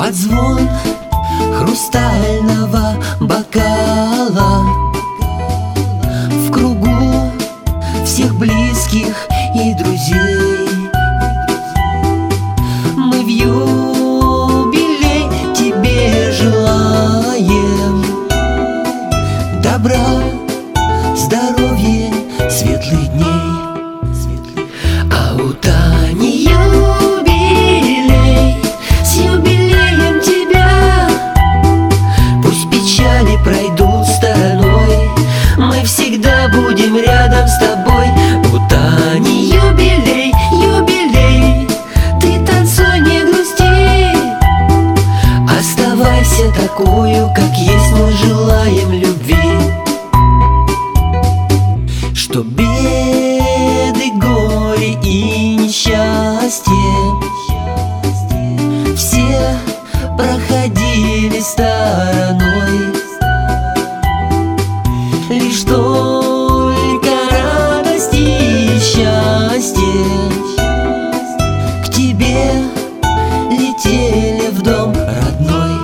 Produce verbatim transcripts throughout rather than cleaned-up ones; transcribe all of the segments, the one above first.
Под звон хрустального бокала, в кругу всех близких и друзей, мы в юбилей тебе желаем добра, здоровья, светлых дней. А у Тани юбилей, с юбилеем тебя. Пусть печали пройдут стороной, мы всегда будем рядом с тобой. У Тани юбилей, юбилей, ты танцуй, не грусти. Оставайся такую, как есть, мы желаем любви. Чтоб беды, горе и несчастье все проходили стороной. Лишь только радость и счастье к тебе летели в дом родной.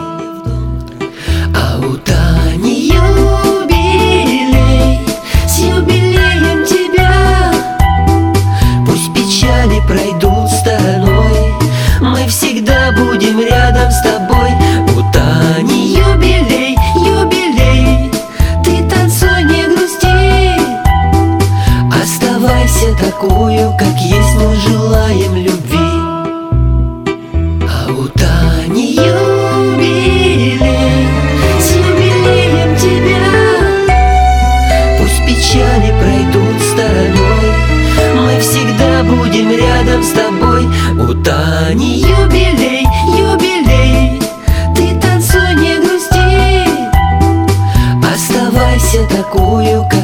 А у Тани юбилей, с юбилеем тебя. Пусть печали пройдут стороной, мы всегда будем рядом с тобой. У Тани юбилей, юбилей, ты танцуй, не грусти. Оставайся такую, как есть, мы желаем любви. А у Тани юбилей, с юбилеем тебя. Пусть печали пройдут стороной, мы всегда будем рядом с тобой. У Тани юбилей, юбилей, ты танцуй, не грусти. Оставайся такую, как